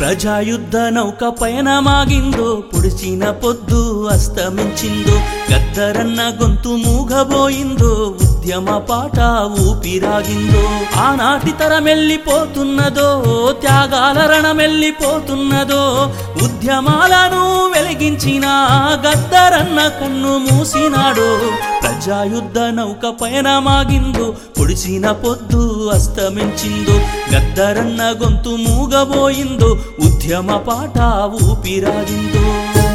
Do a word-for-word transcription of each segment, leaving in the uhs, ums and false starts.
ప్రజాయుద్ధ నౌక పయనమాగిందో పొడిచిన పొద్దు అస్తమించిందో గద్దరన్న గొంతు మూగబోయిందో ఉద్యమ పాట ఊపిరాగిందో ఆనాటి తరమెల్లిపోతున్నదో త్యాగాల రణమెల్లిపోతున్నదో ఉద్యమాలను వెలిగించిన గద్దరన్న కన్ను మూసినాడో ప్రజాయుద్ధ నౌక పయనమాగిందో పొడిచిన పొద్దు అస్తమించిందో గద్దరన్న గొంతు మూగబోయిందో ఉద్యమ పాట ఊపిరాగిందో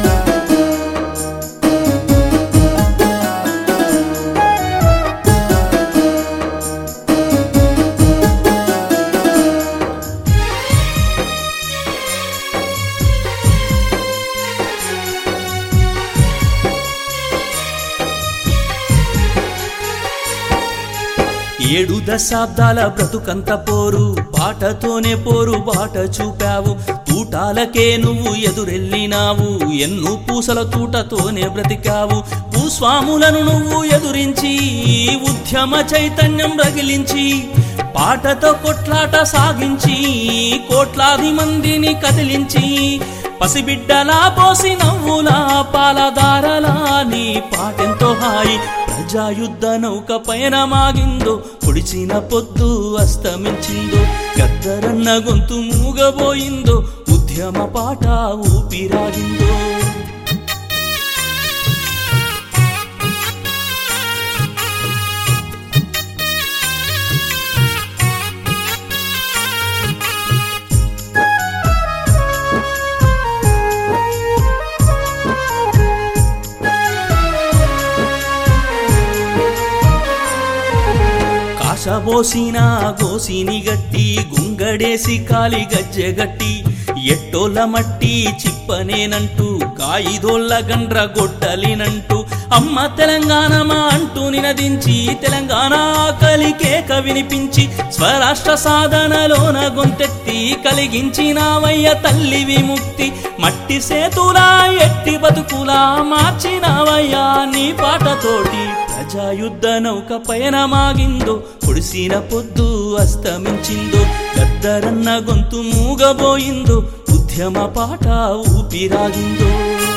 ఏడు దశాబ్దాల బ్రతుకంత పోరు బాటతోనే పోరు బాట చూపావు తూటాలకే నువ్వు ఎదురెళ్ళినావు ఎన్నో పూసల తూటతోనే బ్రతికావు భూస్వాములను నువ్వు ఎదురించి ఉద్యమ చైతన్యం రగిలించి పాటతో కొట్లాట సాగించి కోట్లాది మందిని కదిలించి పసిబిడ్డలా పోసి నవ్వులా పాలదారలా నీ పాటెంతో హాయి ప్రజాయుద్ధ నౌక పయనమాగిందో పొడిచిన పొద్దు అస్తమించిందో గద్దరన్న గొంతు మూగబోయిందో ఉద్యమ పాట ఊపిరాగిందో కాశబోసిన గోసిని గట్టి గుంగడేసి కాలి గజ్జెగట్టి ఎట్టోళ్ళ మట్టి చిప్పనేనంటూ కాయిదోళ్ళ గండ్ర గొడ్డలినంటూ అమ్మ తెలంగాణమా అంటూ నినదించి తెలంగాణ కలికేక వినిపించి స్వరాష్ట్ర సాధనలోన గొంతెత్తి కలిగించినావయ్య తల్లి విముక్తి మట్టి సేతులా ఎట్టి బతుకులా మార్చినావయ్యా నీ పాటతోటి ప్రజాయుద్ధ నౌక పయనమాగిందో పొడిసిన పొద్దు అస్తమించిందో గద్దరన్న గొంతు మూగబోయిందో ఉద్యమ పాట ఊపిరాగిందో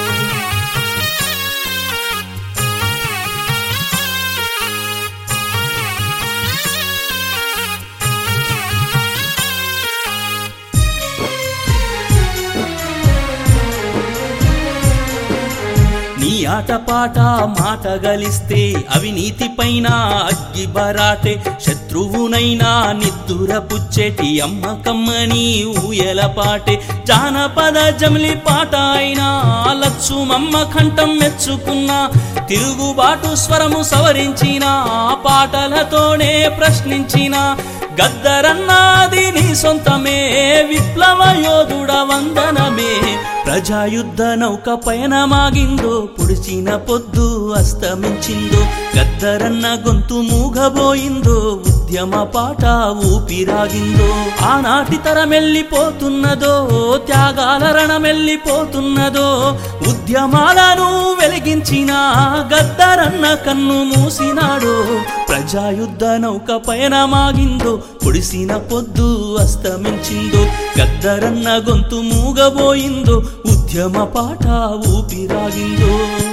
నీ ఆటపాట మాట గలిస్తే అవినీతి పైన అగ్గి బరాటే శత్రువునైనా నిద్దుర పుచ్చేటి అమ్మ కమ్మని ఊయల పాటే జానపద జమిలి పాట అయినా లచ్చుమమ్మ కంఠం మెచ్చుకున్నా తిరుగుబాటు స్వరము సవరించిన పాటలతోనే ప్రశ్నించిన గద్దరన్నాది నీ సొంతమే విప్లవ యోధుడ వందనమే ప్రజాయుద్ధ నౌక పయనమాగిందో పొడిచిన పొద్దు అస్తమించిందో గద్దరన్న గొంతు మూగబోయిందో ఉద్యమ పాట ఊపిరాగిందో ఆనాటి తరమెల్లిపోతున్నదో త్యాగాల రణమెల్లిపోతున్నదో ఉద్యమాలను వెలిగించిన గద్దరన్న కన్ను మూసినాడో ప్రజాయుద్ధ నౌక పయనమాగిందో పొడిసిన పొద్దు అస్తమించిందో గద్దరన్న గొంతు మూగబోయిందో ఉద్యమ పాట ఊపిరాగిందో